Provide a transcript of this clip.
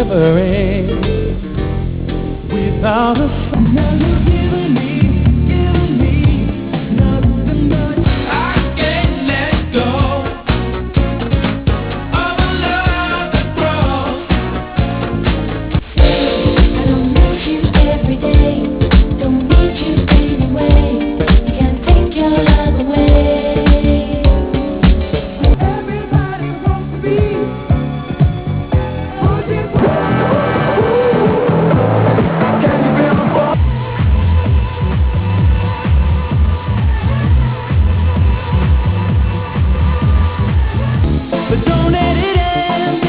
suffering without a fight. Now you're giving me nothing but I can't let go of a love that grows. I don't miss you every day, don't need you anyway. You can't take your love away. Everybody wants to be but don't let it end.